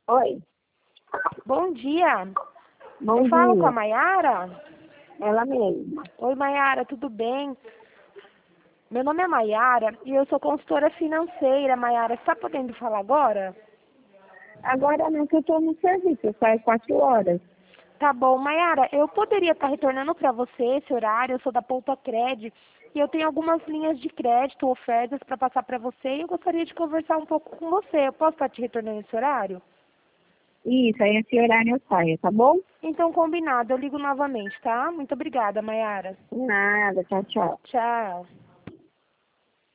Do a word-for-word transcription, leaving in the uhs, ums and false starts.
Oi, Bom dia. bom Eu falo dia. com a Maiara? Ela mesma. Oi, Maiara, tudo bem? Meu nome é Maiara e eu sou consultora financeira. Maiara, você está podendo falar agora? Agora não, que eu estou no serviço, eu saio quatro horas. Tá bom, Maiara, eu poderia estar retornando para você esse horário. Eu sou da Poupa Cred e eu tenho algumas linhas de crédito, ofertas para passar para você e eu gostaria de conversar um pouco com você. Eu posso estar te retornando esse horário? Isso, aí esse horário eu saio, tá bom? Então, combinado. Eu ligo novamente, tá? Muito obrigada, Maiara. Nada, tchau, tchau. Tchau.